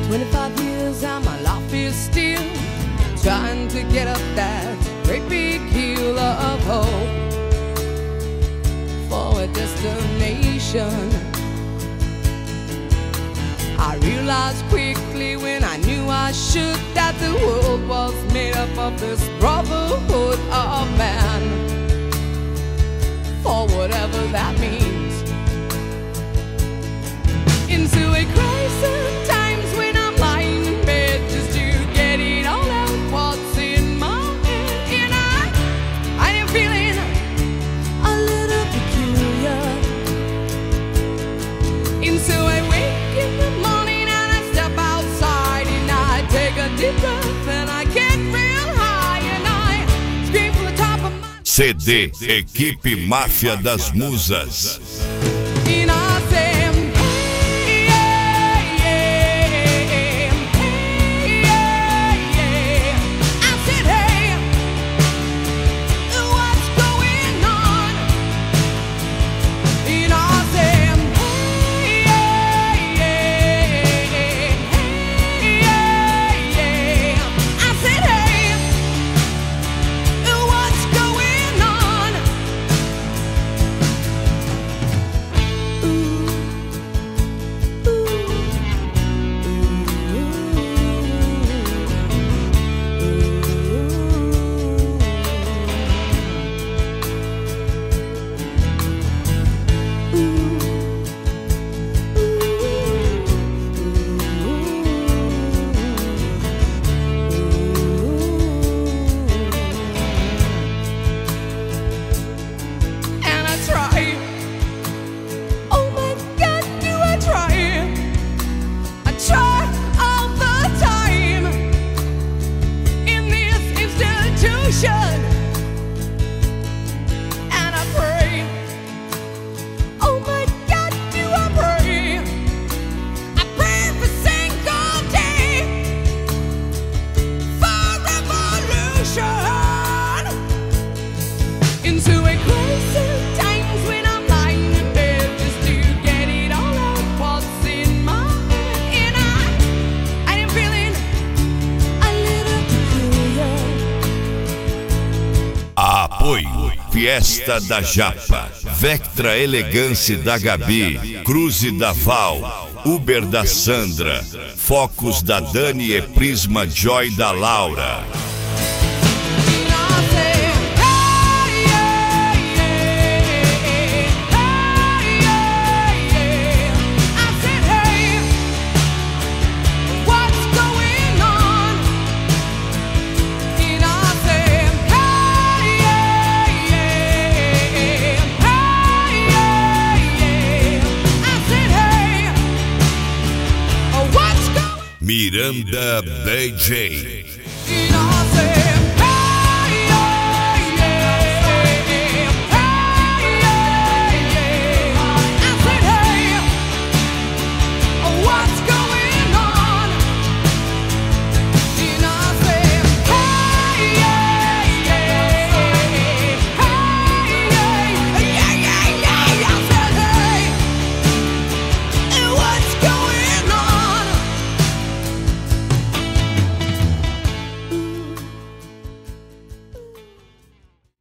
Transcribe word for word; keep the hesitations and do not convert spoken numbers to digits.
twenty-five years and my life is still trying to get up that great big hill of hope for a destination. I realized quickly when I knew I should that the world was made up of this brotherhood of man, for whatever that means. Into a crisis times when I'm lying in bed just to get it all out what's in my head, and I, I am feeling a little peculiar. And so I wake in the morning and I step outside and I take a deep breath and I get real high and I scream from the top of my C D Equipe Máfia das Musas. and I say, Fiesta da Japa, Vectra Elegance da Gabi, Cruze da Val, Uber da Sandra, Focus da Dani e Prisma Joy da Laura. Miranda B J.